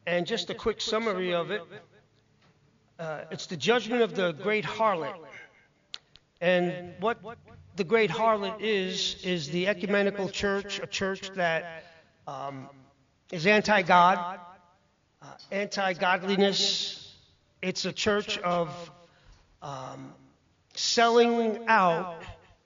And just a quick summary of it. It's the judgment of the great harlot. And what the great harlot is the ecumenical church, a church that is anti-God, anti-godliness. It's a church of selling out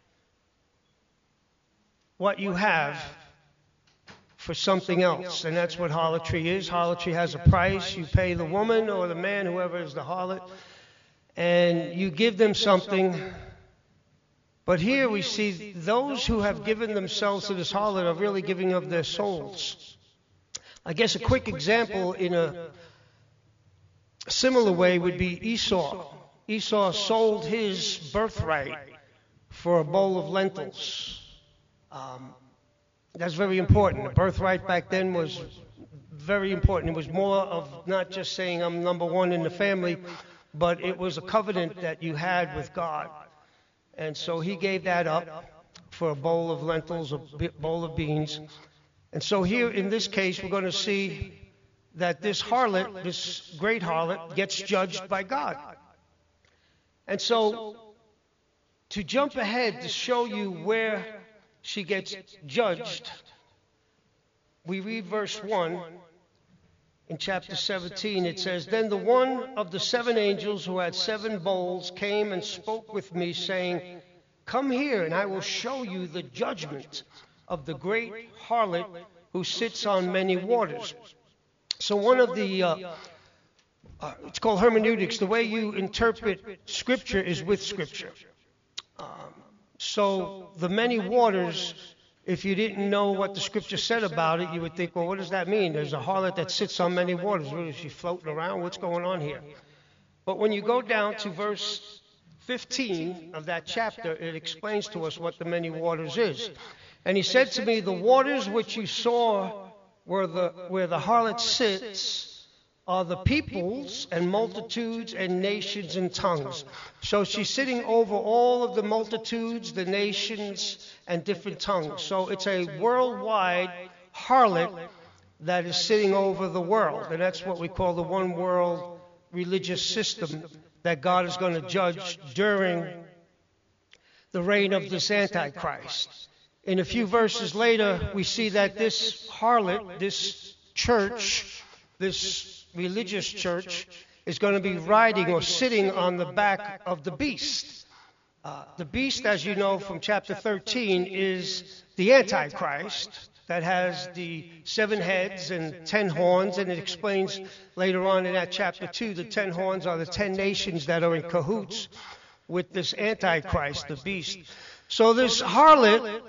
what you have for something else. And that's what harlotry is. Harlotry has a price. You pay the woman or the man, whoever is the harlot, and you give them something. But here we see those who have given themselves to this harlot are really giving of their souls. I guess a quick example in a similar way would be Esau. Esau sold his birthright for a bowl of lentils. That's very important. The birthright back then was very important. It was more of not just saying I'm number one in the family, but it was a covenant that you had with God. And so he gave that up for a bowl of lentils, a bowl of beans. And so here in this case, we're going to see that this harlot, this great harlot, gets judged by God. And so to jump ahead to show you where she gets judged, we read verse 1 in chapter 17. It says, "Then the one of the 7 angels who had 7 bowls came and spoke with me, saying, 'Come here, and I will show you the judgment of the great harlot who sits on many waters.'" So one of the, it's called hermeneutics. The way you interpret Scripture is with Scripture. So the many waters, if you didn't know what the Scripture said about it, you would think, well, what does that mean? There's a harlot that sits on many waters. What, is she floating around? What's going on here? But when you go down to verse 15 of that chapter, it explains to us what the many waters is. "And he said to me, the waters which you saw where the harlot sits are the peoples and multitudes and nations and tongues." So she's sitting over all of the multitudes, the nations, and different tongues. So it's a worldwide harlot that is sitting over the world. And that's what we call the one world religious system that God is going to judge during the reign of this Antichrist. In a few verses later, we see that this harlot, this church, this religious church, is going to be riding or sitting on the back of the beast. The beast, as you know from chapter 13, is the Antichrist that has the 7 heads and 10 horns, and it explains later on in that chapter 2, the 10 horns are the 10 nations that are in cahoots with this Antichrist, the beast. So this harlot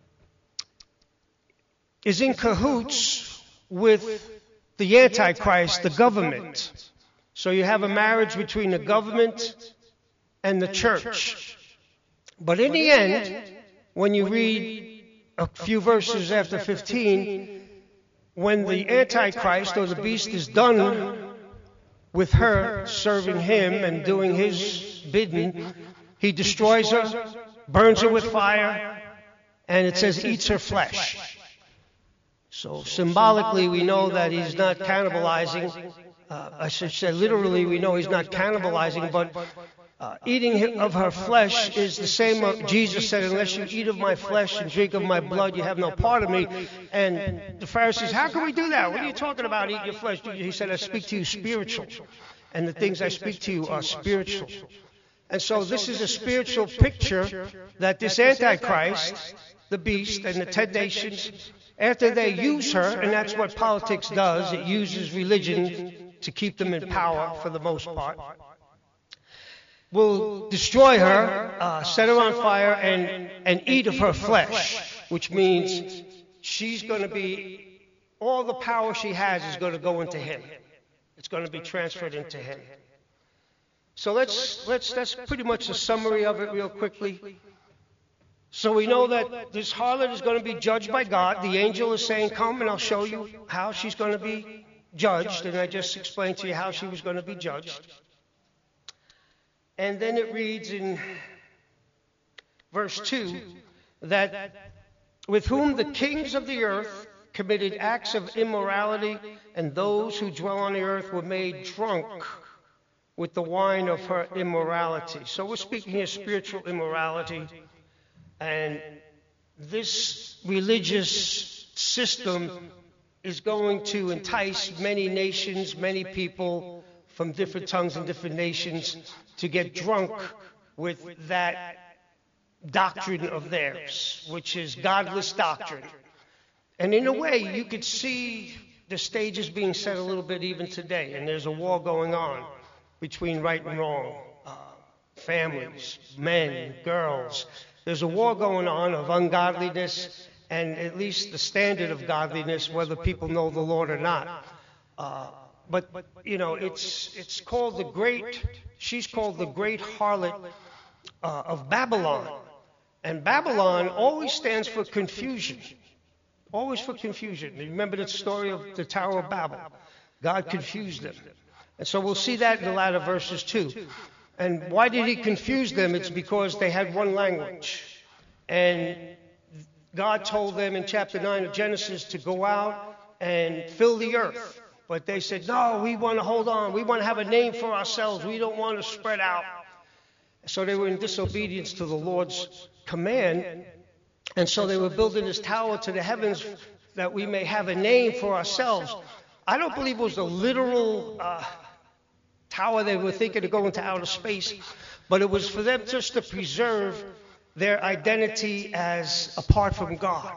is in cahoots with the Antichrist, the government. So you have a marriage between the government and the church. But in the end, when you read a few verses after 15, when the Antichrist or the beast is done with her serving him and doing his bidding, he destroys her, burns her with fire, and it says eats her flesh. So symbolically, we know that he's not cannibalizing. I should say literally, we know he's not cannibalizing, but eating of her flesh is the same. Jesus said, "Unless you eat of my flesh and drink of my blood, you have no part of me." And the Pharisees, "How can we do that? What are you talking about, eat your flesh?" He said, "I speak to you spiritual, and the things I speak to you are spiritual." And so this is a spiritual picture that this Antichrist, the beast, and the 10 nations, after they use her, and that's what politics does, it uses religion to keep them in power for the most part, will destroy her, set her on fire, and eat of her flesh, which means she's going to be, all the power she has is going to go into him. It's going to be transferred into him. So that's pretty much a summary of it real quickly. So we know that this harlot is going to be judged by God. The angel is saying, "Come and I'll show you how she's going to be judged." And I just explained to you how she was going to be judged. And then it reads in verse 2 that with whom the kings of the earth committed acts of immorality, and those who dwell on the earth were made drunk with the wine of her immorality. So we're speaking here spiritual immorality, and this religious system is going to entice many nations, many people from different tongues and different nations to get drunk with that doctrine of theirs, which is godless doctrine. And in a way, you could see the stages being set a little bit even today, and there's a war going on between right and wrong, families, men, girls. There's a war going on of ungodliness and at least the standard of godliness, whether people know the Lord or not. But you know, it's called the great. She's called the great harlot of Babylon, and Babylon always stands for confusion. Always for confusion. Remember the story of the Tower of Babel? God confused them. And so we'll see that in the latter verses too. And why did he confuse them? It's because they had one language. And God told them in chapter 9 of Genesis to go out and fill the earth. But they said, no, we want to hold on. We want to have a name for ourselves. We don't want to spread out. So they were in disobedience to the Lord's command. And so they were building this tower to the heavens that we may have a name for ourselves. I don't believe it was a literal tower they were thinking of going to outer space, but it was for them just to preserve their identity as apart from God.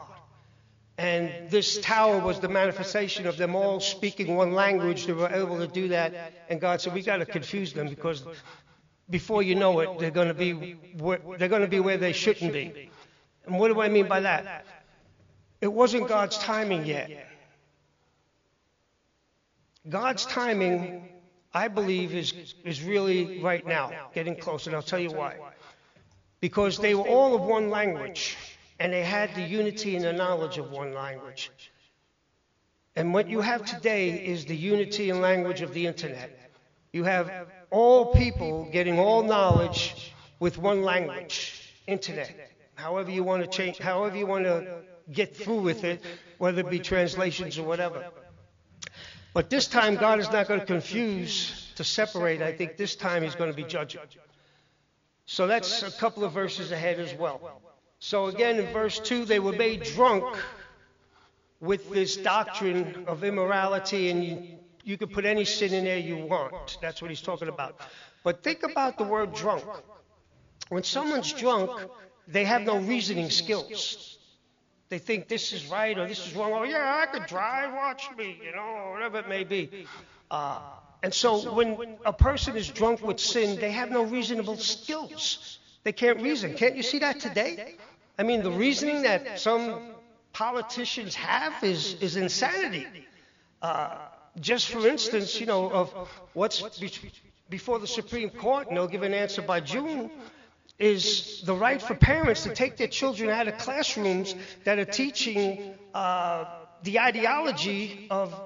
And this tower was the manifestation of them all speaking one language. They were able to do that. And God said, we got to confuse them, because before you know it, they're going to be where they shouldn't be. And what do I mean by that? It wasn't God's timing yet. God's timing, I believe, is really right now, getting close, and I'll tell you why. Because they were all of one language, and they had the unity and the knowledge of one language. And what you have today is the unity and language of the internet. You have all people getting all knowledge with one language, internet. However you want to change, however you want to get through with it, whether it be translations or whatever. But this time, God is not going to confuse to separate. I think this time he's going to be judging. So that's a couple of verses ahead as well. So again, in verse 2, they were made drunk with this doctrine of immorality, and you could put any sin in there you want. That's what he's talking about. But think about the word drunk. When someone's drunk, they have no reasoning skills. They think this is right or this is wrong. Oh, yeah, I could drive, watch me, or whatever it may be. And so when a person is drunk with sin, they have no reasonable skills. They can't reason. Can't you see that today? I mean, the reasoning that some politicians have is insanity. Just for instance, of what's before the Supreme Court, and they'll give an answer by June, is the right for parents to take their children out of classrooms that are teaching the ideology of,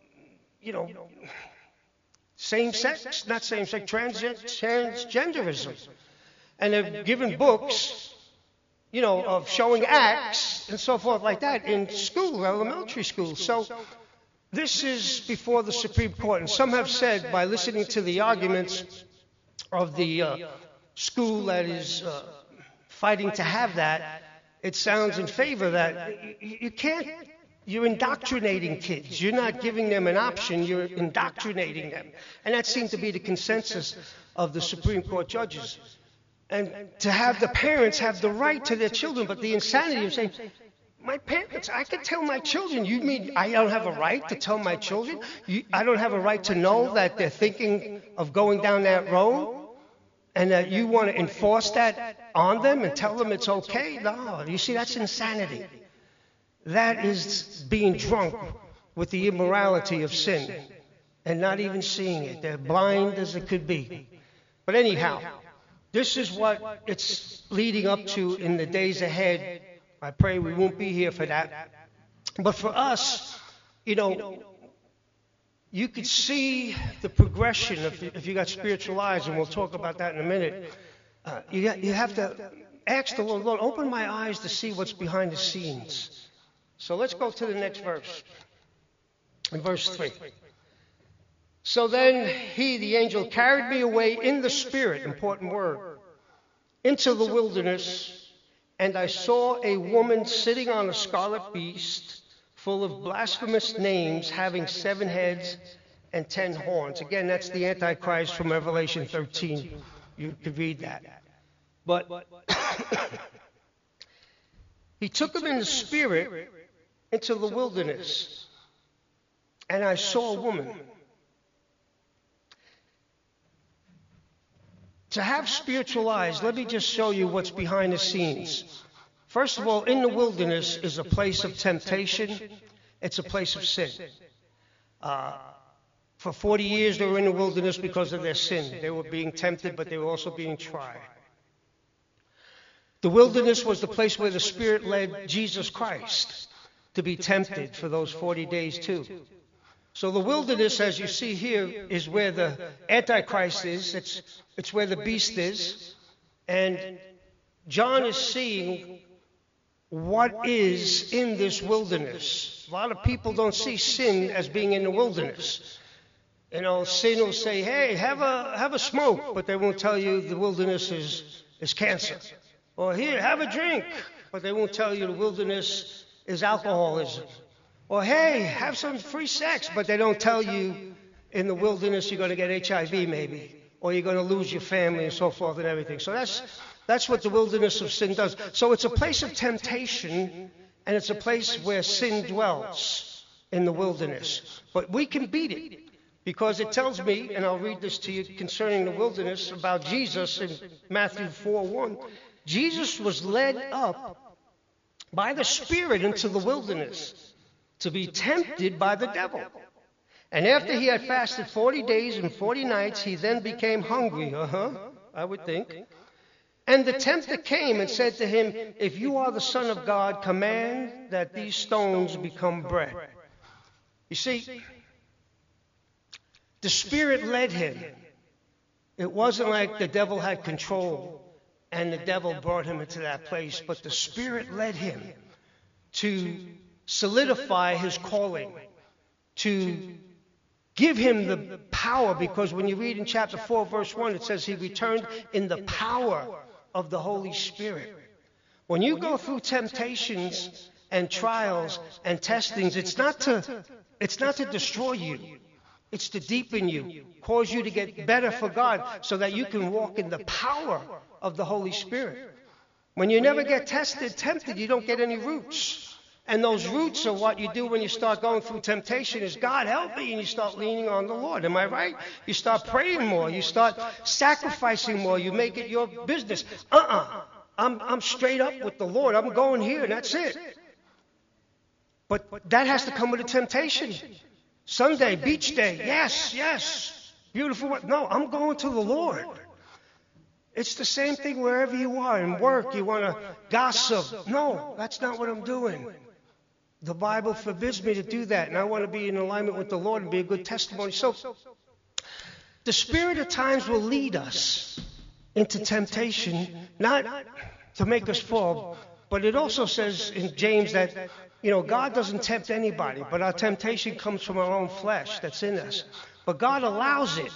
same-sex, not same-sex, transgenderism. And they're given books, of showing acts and so forth like that in school, elementary school. So this is before the Supreme Court. And some have said, by listening to the arguments of the school that is fighting to have that, it sounds in favor that you're indoctrinating kids. You're not giving them an option, you're indoctrinating them. And that seemed to be the consensus of the Supreme Court judges. And to have the parents have the right to their children, but the insanity of saying, my parents, I can tell my children. You mean I don't have a right to tell my children? I don't have a right to know that they're thinking of going down that road? And that you want to enforce that on them and tell them it's okay? No, you see, that's insanity. That is being drunk with the immorality of sin and not even seeing it. They're blind as it could be. But anyhow, this is what it's leading up to in the days ahead. I pray we won't be here for that. But for us, you could see the progression if you got spiritual eyes, and we'll talk about that in a minute. You have to ask the Lord, open my eyes to see what's behind the scenes. So let's go to the next verse. In verse 3. So then he, the angel, carried me away in the spirit, important word, into the wilderness, and I saw a woman sitting on a scarlet beast, full of blasphemous names, having 7 heads and 10 horns. Again, that's the Antichrist from Revelation 13. You could read that. But he took him in the spirit into the wilderness, and I saw a woman. To have spiritual eyes, let me just show you what's behind the scenes. First of all, in the wilderness is a place of temptation. It's a place of sin. For 40 years they were in the wilderness because of their sin. They were being tempted, but they were also being tried. The wilderness was the place where the Spirit led Jesus Christ to be tempted for those 40 days too. So the wilderness, as you see here, is where the Antichrist is. It's where the beast is. And John is seeing what is in this wilderness. A lot of people don't see sin as being in the wilderness. You know, sin will say, hey, have a smoke, but they won't tell you the wilderness is cancer. Or here, have a drink, but they won't tell you the wilderness is alcoholism. Or hey, have some free sex, but they don't tell you in the wilderness you're going to get HIV maybe, or you're going to lose your family and so forth and everything. So that's what the wilderness of sin does. So it's a place of temptation, and it's a place where sin dwells in the wilderness. But we can beat it, because it tells me, and I'll read this to you concerning the wilderness about Jesus in Matthew 4:1. Jesus was led up by the Spirit into the wilderness to be tempted by the devil. And after he had fasted 40 days and 40 nights, he then became hungry. I would think. And the tempter came and said to him, if you are the Son of God, command that these stones become bread. You see, the Spirit led him. It wasn't like the devil had control and the devil brought him into that place, but the Spirit led him to solidify his calling, to give him the power, because when you read in chapter 4, verse 1, it says he returned in the power of the Holy Spirit. When you go through temptations and trials and testings, it's not to destroy you. It's to deepen you, cause you to get better for God so that you can walk in the power of the Holy Spirit. When you never get tempted, you don't get any roots. And those roots are what you do when you start going through temptation is, God help me, and you start leaning on the Lord. Am I right? You start praying more. You start sacrificing more. You make it your business. I'm straight up with the Lord. I'm going here, and that's it. But that has to come with a temptation. Sunday, beach day, yes. Beautiful. No, I'm going to the Lord. It's the same thing wherever you are. In work, you want to gossip. No, that's not what I'm doing. The Bible forbids me to do that, and I want to be in alignment with the Lord and be a good testimony. So, the Spirit at times will lead us into temptation, not to make us fall, but it also says in James that, God doesn't tempt anybody, but our temptation comes from our own flesh that's in us. But God allows it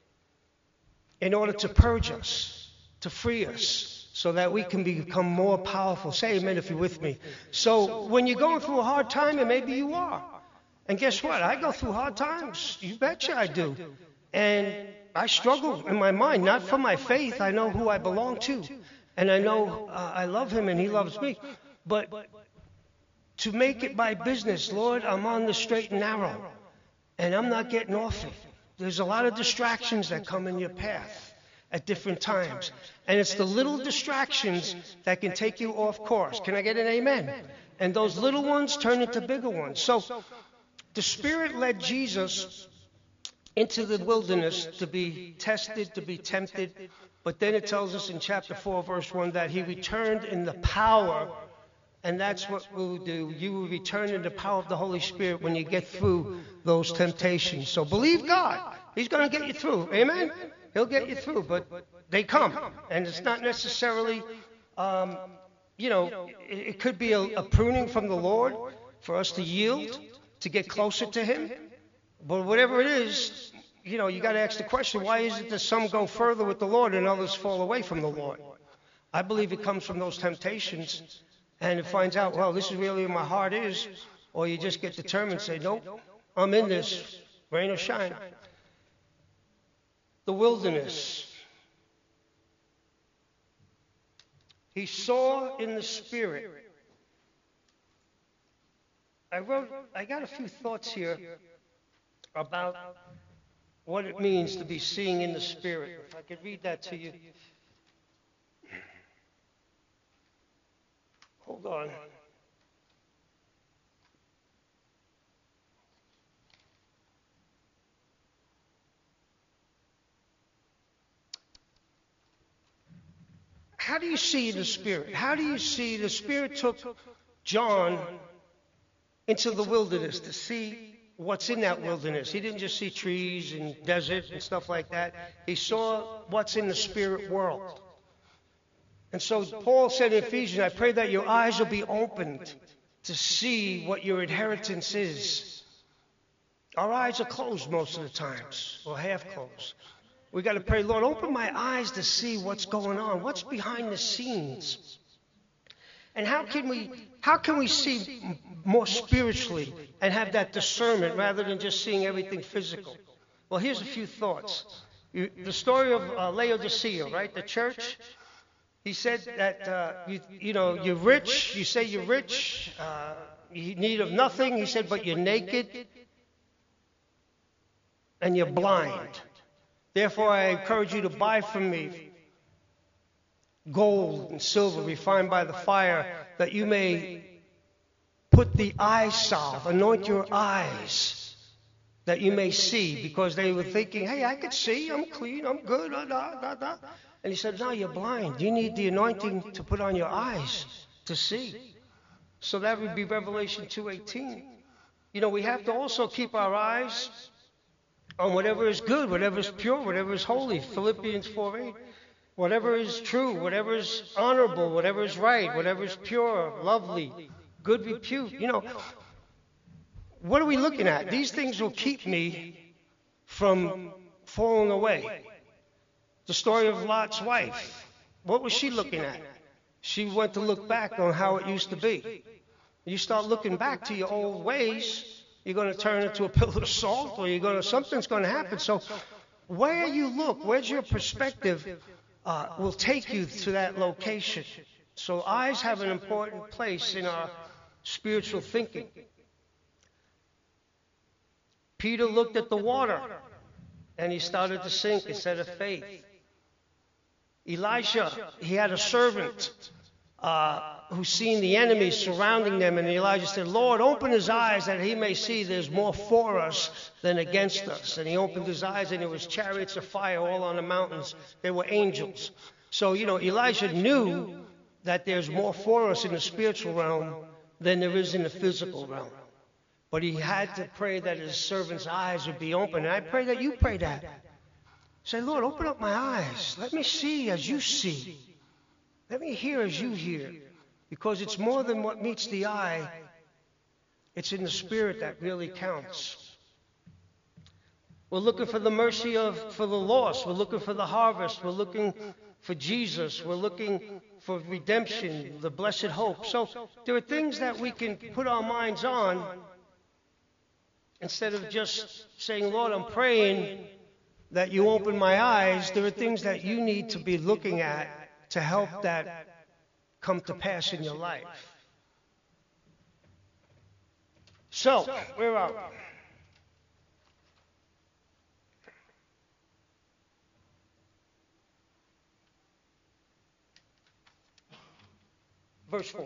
in order to purge us, to free us, so that we can become more powerful. Say amen if you're with me. So when you're going through a hard time, and maybe you are, and guess what? I go through hard times. You betcha I do. And I struggle in my mind, not for my faith. I know who I belong to, and I know I love him and he loves me. But to make it my business, Lord, I'm on the straight and narrow, and I'm not getting off it. There's a lot of distractions that come in your path at different times. And it's the little distractions that can take you off course. Can I get an amen? And those little ones turn into bigger ones. So the Spirit led Jesus into the wilderness to be tested, to be tempted. But then it tells us in chapter 4, verse 1, that he returned in the power. And that's what we'll do. You will return in the power of the Holy Spirit when you get through those temptations. So believe God. He's going to get you through. Amen? He'll get you through, but they come. And it's not necessarily, it could be a pruning from the Lord. for us to yield, to get closer to him. But whatever it is, you got to ask the question, why is it that some go further with the Lord and others fall away from the Lord? I believe it comes from those temptations, and it finds out, well, this is really where my heart is, or you just get determined and say, nope, I'm in this, rain or shine. The wilderness. He saw in the Spirit. I got a few thoughts here about what it means to be seeing in the Spirit. If I could read that to you. Hold on. How do you see the Spirit? How do you see the Spirit took John into the wilderness to see what's in that wilderness? He didn't just see trees and desert and stuff like that. He saw what's in the spirit world. And so Paul said in Ephesians, I pray that your eyes will be opened to see what your inheritance is. Our eyes are closed most of the times, or half closed. We got to pray, Lord, open my eyes to see what's going on, what's behind the scenes. And how can we see more spiritually and have that discernment rather than just seeing everything physical? Well, here's a few thoughts. The story of Laodicea, right? The church. He said that, you're rich. You say you're rich. You need of nothing. He said, but you're naked and you're blind. Therefore, I encourage you to buy from me gold and silver refined by the fire, that you may put the eye salve, anoint your eyes, that you may see. Because they were thinking, hey, I could see, I'm clean, I'm good, And he said, no, you're blind. You need the anointing to put on your eyes to see. So that would be Revelation 2:18. We have to also keep our eyes on whatever is good, whatever is pure, whatever is holy. Philippians 4:8. Whatever is true, whatever is honorable, whatever is right, whatever is pure, lovely, good repute. What are we looking at? These things will keep me from falling away. The story of Lot's wife. What was she looking at? She went to look back on how it used to be. You start looking back to your old ways, you're going to turn into a pillar of salt, or something's going to happen. So where you look, where's your perspective, will take you to that location. So eyes have an important place in our spiritual thinking. Peter looked at the water and he started to sink instead of faith. Elisha, he had a servant who seen the enemy surrounding them, and Elijah said, Lord, open his eyes that he may see there's more for us than against us. And he opened his eyes, and there was chariots of fire all on the mountains. There were angels. So, Elijah knew that there's more for us in the spiritual realm than there is in the physical realm. But he had to pray that his servant's eyes would be open. And I pray that you pray that. Say, Lord, open up my eyes. Let me see as you see. Let me hear as you hear. Because it's more than what meets the eye. It's in the spirit that really counts. We're looking for the mercy for the lost. We're looking for the harvest. We're looking for Jesus. We're looking for redemption, the blessed hope. So there are things that we can put our minds on instead of just saying, Lord, I'm praying that you open my eyes. There are things that you need to be looking at to help that come to pass in your life. So, where are we? Verse 4.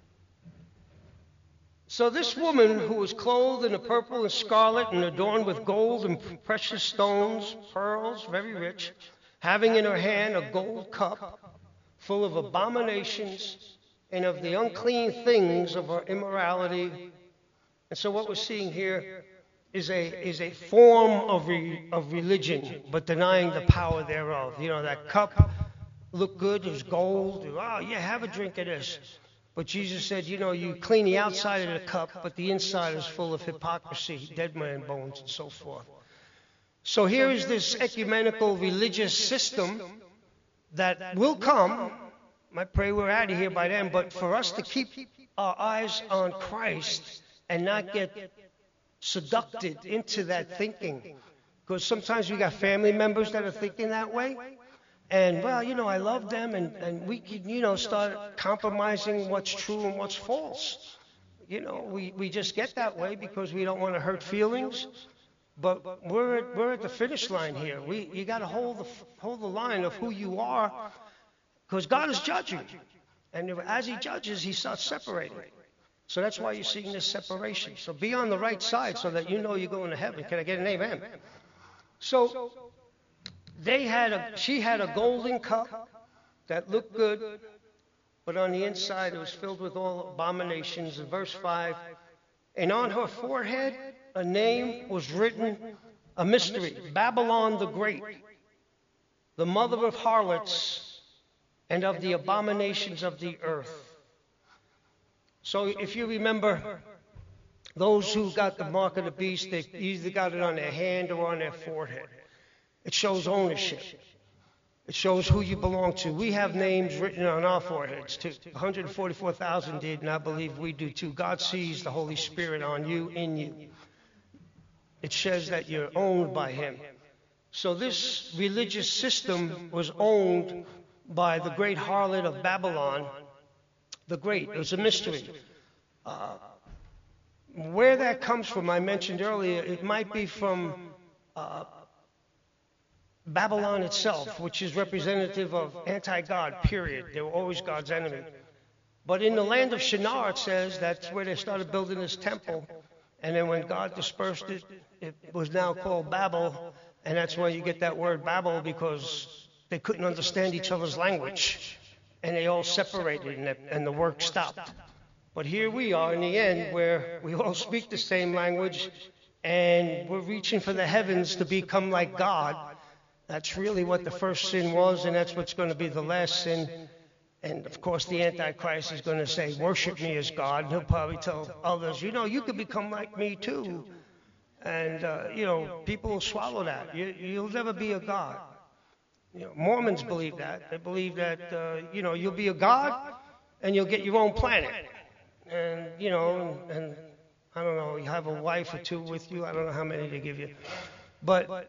So this woman who was clothed in the purple and scarlet and adorned with gold and precious stones, pearls, very rich, having in her hand a gold cup full of abominations and of the unclean things of her immorality. And so what we're seeing here is a form of religion, but denying the power thereof. That cup looked good, it was gold. Oh, yeah, have a drink of this. But Jesus said, you know, you clean the outside of the cup, but the inside is full of hypocrisy, dead man bones, and so forth. So here is this ecumenical religious system that will come. I pray we're out of here by then, but for us to keep our eyes on Christ and not get seduced into that thinking. Because sometimes we got family members that are thinking that way. And, well, you know, I love them, and we can, you know, start compromising what's true and what's false. You know, we just get that way because we don't want to hurt feelings. But we're at the finish line here. You got to hold the line of who you are, because God is judging. And as he judges, he starts separating. So that's why you're seeing this separation. So be on the right side so that you know you're going to heaven. Can I get an amen? So she had a golden cup that looked good, but on the inside it was filled with all abominations. In verse 5, and on her forehead a name was written, a mystery, Babylon the Great, the mother of harlots and of the abominations of the earth. So if you remember, those who got the mark of the beast, they either got it on their hand or on their forehead. It shows ownership. It shows who you belong to. We have names written on our foreheads too. 144,000 did, and I believe we do too. God sees the Holy Spirit on you, in you. It says that you're owned by him. So this religious system was owned by the great harlot of Babylon, the Great. It was a mystery. Where that comes from, I mentioned earlier, it might be from Babylon itself, which is representative of anti-God, period. They were always God's enemy. But in the land of Shinar, it says that's where they started building this temple. And then when God dispersed it, it was now called Babel. And that's why you get that word Babel, because they couldn't understand each other's language. And they all separated, and the work stopped. But here we are in the end, where we all speak the same language, and we're reaching for the heavens to become like God. That's really what the first sin was, and that's what's going to be the last sin. And of course, the Antichrist is going to say, worship me as God. And he'll probably tell others, you know, you could become like me too. And, you know, people will swallow that. You'll never be a God. You know, Mormons believe that. They believe that, you know, you'll be a God and you'll get your own planet. And, you know, and I don't know, you have a wife or two with you. I don't know how many they give you. But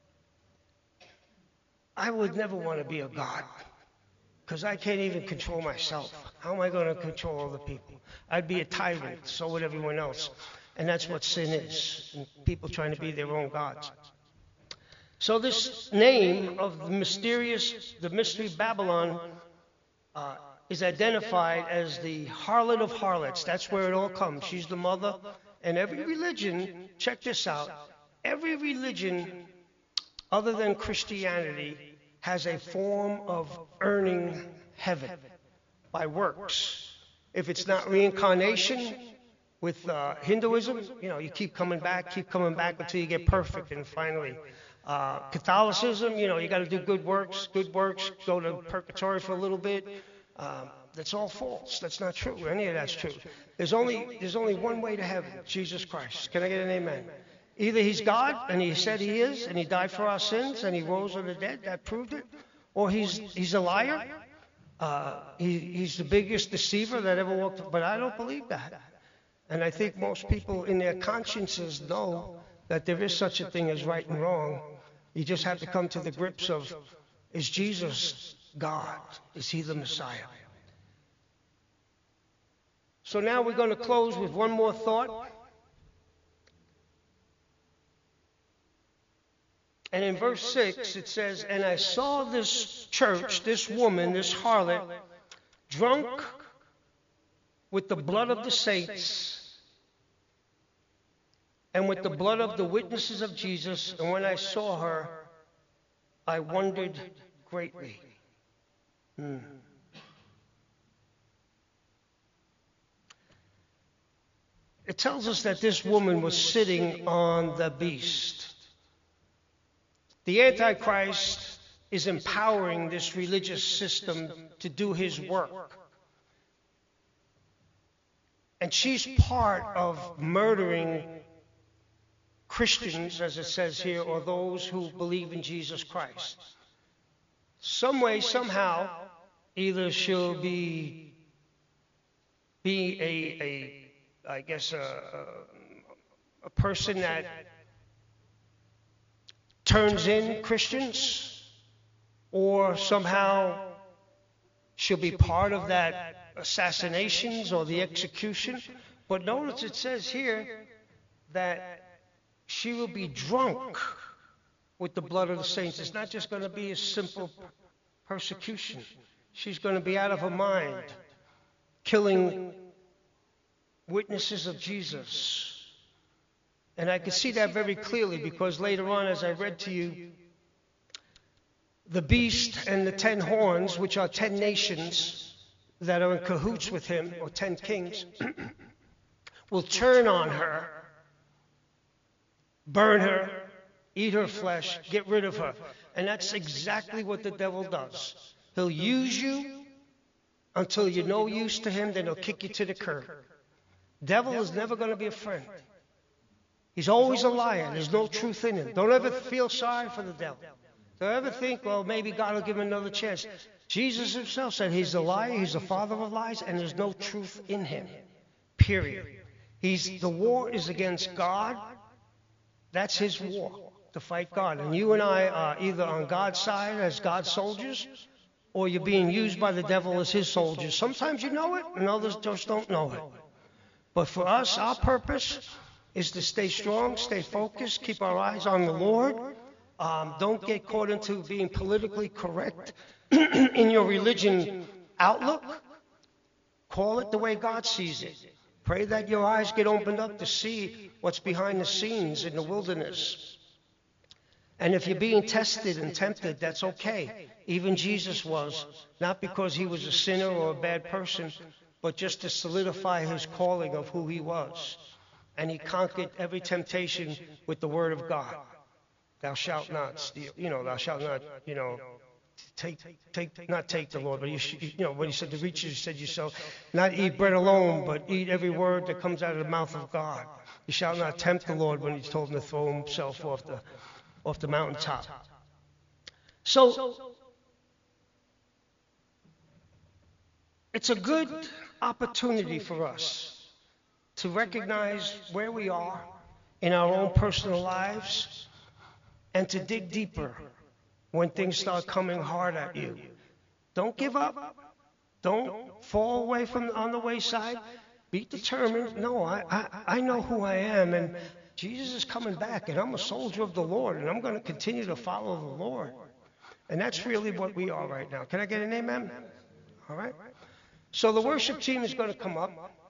I would never want to be a God, because I can't even control myself. How am I going to control other people? I'd be a tyrant, so would everyone else. And that's what sin is, people trying to be their own gods. So this name of the mystery Babylon is identified as the harlot of harlots. That's where it all comes. She's the mother. And every religion, check this out, every religion other than Christianity has a form of earning heaven by works. If it's not reincarnation with Hinduism, you know, you keep coming back until you get perfect, and finally Catholicism, you know, you got to do good works, go to purgatory for a little bit. That's all false. That's not true. Any of that's true. There's only one way to heaven, Jesus Christ. Can I get an amen? Either he's God, and he said he is, and he died for our sins, and he rose from the dead, that proved it, or he's a liar. He's the biggest deceiver that ever walked, but I don't believe that. And I think most people in their consciences know that there is such a thing as right and wrong. You just have to come to the grips of, is Jesus God? Is he the Messiah? So now we're going to close with one more thought. And in verse 6 it says, and I saw this church, this woman, this harlot, drunk with the blood of the saints and with the blood of the witnesses of Jesus. And when I saw her, I wondered greatly. It tells us that this woman was sitting on the beast. The Antichrist is empowering this religious system to do his work. And she's part of murdering Christians, as it says here, or those who believe in Jesus Christ. Some way, somehow, either she'll be I guess, a person that turns in Christians, or somehow she'll be part of that assassinations or the execution. But notice it says here that she will be drunk with the blood of the saints. It's not just going to be a simple persecution. She's going to be out of her mind, killing witnesses of Jesus. And I can see that very clearly, because later on, as I read to you, the beast and the 10 horns, which are 10 nations that are in cahoots with him, or 10 kings, will turn on her, burn her, eat her flesh, get rid of her. And that's exactly what the devil does. He'll use you until you're no use to him, then he'll kick you to the curb. Devil is never going to be a friend. He's always a liar. There's no truth in him. Don't ever feel sorry for the devil. Don't ever think, well, maybe God will give him another chance. Jesus himself said he's a liar, he's the father of lies, and there's no truth in him. Period. The war is against God. That's his war, to fight God. And you and I are either on God's side as God's soldiers, or you're being used by the devil as his soldiers. Sometimes you know it, and others just don't know it. But for us, our purpose is to stay strong, stay focused, keep our eyes on the Lord. Don't get caught into being politically correct in your religion outlook. Call it the way God sees it. Pray that your eyes get opened up to see what's behind the scenes in the wilderness. And if you're being tested and tempted, that's okay. Even Jesus was, not because he was a sinner or a bad person, but just to solidify his calling of who he was. And he conquered every temptation with the word of God. Thou shalt not steal, thou shalt not, not take the Lord, but when he said to reach you, he said you shall not eat bread alone, but eat every word that comes out of the mouth of God. You shall not tempt the Lord when he told him to throw himself off the mountaintop. So, it's a good opportunity for us to recognize where we are in our own personal lives and to dig deeper when things start coming hard at you. Don't give up. Don't fall away on the wayside. Be determined. No, I know who I am, and Jesus is coming back, and I'm a soldier of the Lord, and I'm going to continue to follow the Lord. And that's really what we are right now. Can I get an amen? All right. So the worship team is going to come up.